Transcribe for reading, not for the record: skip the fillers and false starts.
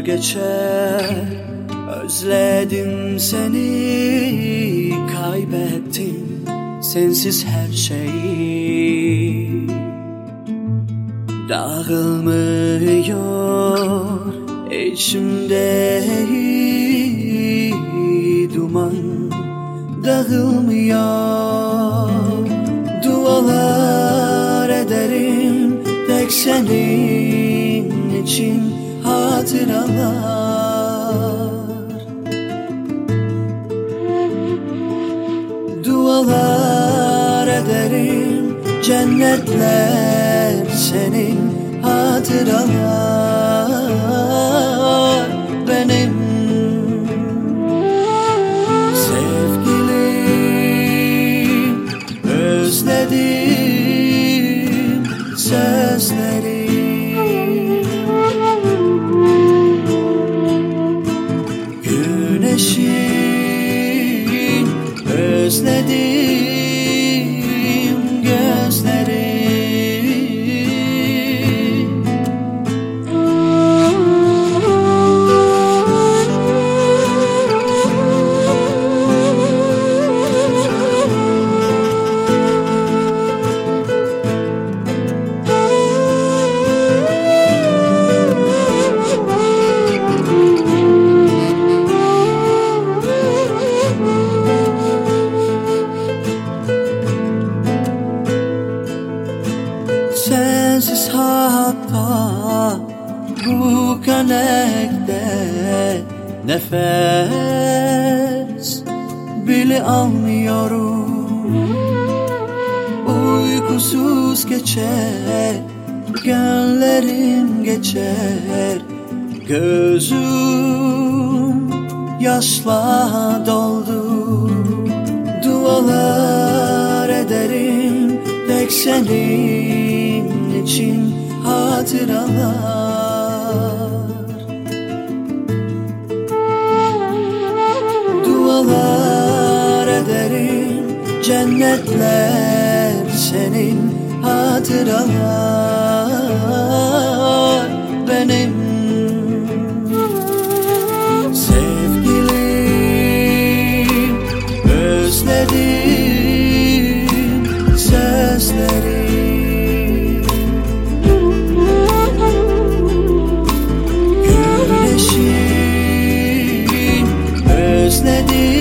geçer. Özledim seni, kaybettim sensiz her şeyi. Dağılmıyor içimde duman, dağılmıyor. Dualar ederim tek senin için, hatıralar. Dualar ederim cennetler senin, hatıralar benim. Sevgilim, özledim sözleri. Güneşin, özledim gözleri. Sensiz hatta bu kanekte nefes bile almıyorum. Uykusuz geçer günlerim, geçer gözüm yaşla doldu. Dualar ederim tek senin için, hatıralar. Dualar ederim cennetler senin, hatıralar benim. Sevgilim, özledim sözleri. Güneşin, özledim